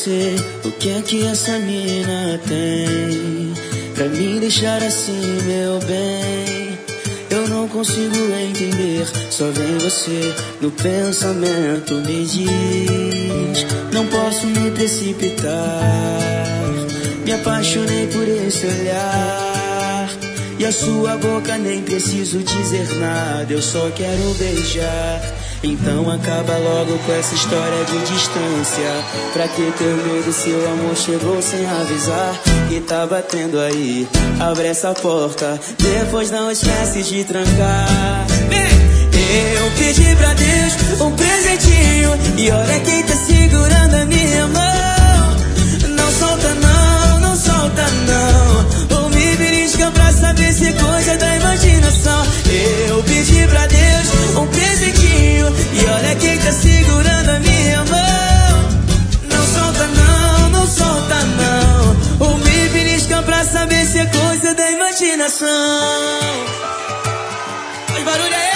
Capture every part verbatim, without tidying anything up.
sei o que é que essa mina tem pra me deixar assim, meu bem. Eu não consigo entender, só vem você no pensamento. Me diz, não posso me precipitar. Me apaixonei por esse olhar, e a sua boca nem preciso dizer nada, eu só quero beijar. Então acaba logo com essa história de distância. Pra que ter medo se o amor chegou sem avisar que tá batendo aí? Abre essa porta, depois não esquece de trancar. Eu pedi pra Deus um presentinho, e olha quem tá segurando a minha mão. Não solta não, não solta não, ou me belisca pra saber se é coisa da imaginação. Eu pedi pra Deus um presentinho, e olha quem tá segurando a minha mão. Não solta não, não solta não, ou me belisca pra saber se é coisa da imaginação. Faz barulho aí!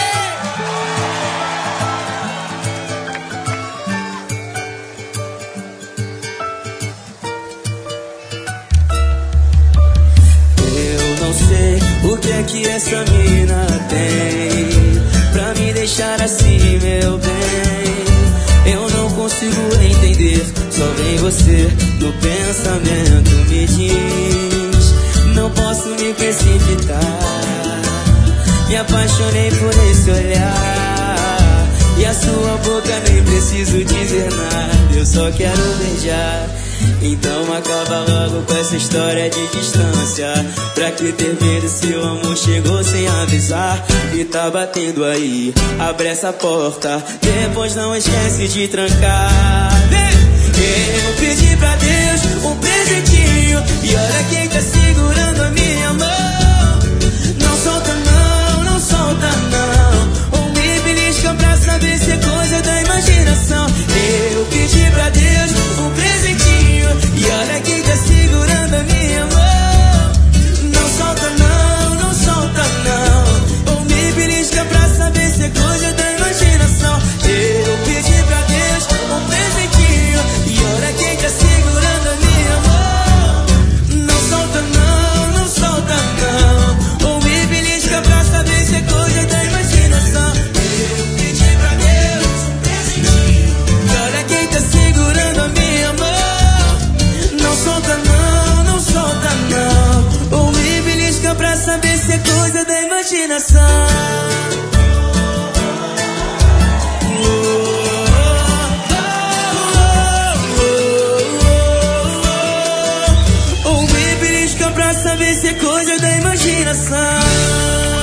Não sei o que é que essa mina tem pra me deixar assim, meu bem. Eu não consigo entender, só vem você no pensamento. Me diz, não posso me precipitar. Me apaixonei por esse olhar, e a sua boca nem preciso dizer nada, eu só quero beijar. Então acaba logo com essa história de distância. Pra que ter medo se o amor chegou sem avisar e tá batendo aí? Abre essa porta, depois não esquece de trancar. Eu pedi pra Deus um presentinho, e olha quem tá segurando a minha mão. Não solta não, não solta não, ou me belisca pra saber se é coisa da imaginação. Eu pedi pra Deus um presentinho, e olha quem tá segurando a minha mão. Não solta não, não solta não, ou me belisca pra saber se é coisa da imaginação. Eu pedi pra Deus um presentinho, e olha quem tá segurando a minha mão. Não solta não, não solta não, ou me belisca pra saber se é coisa da imaginação. Eu pedi pra Deus um presentinho, e olha quem tá segurando a minha mão. Não solta não, não solta não, ou me belisca pra saber se é coisa da imaginação. Ou me belisca pra saber se é coisa da imaginação.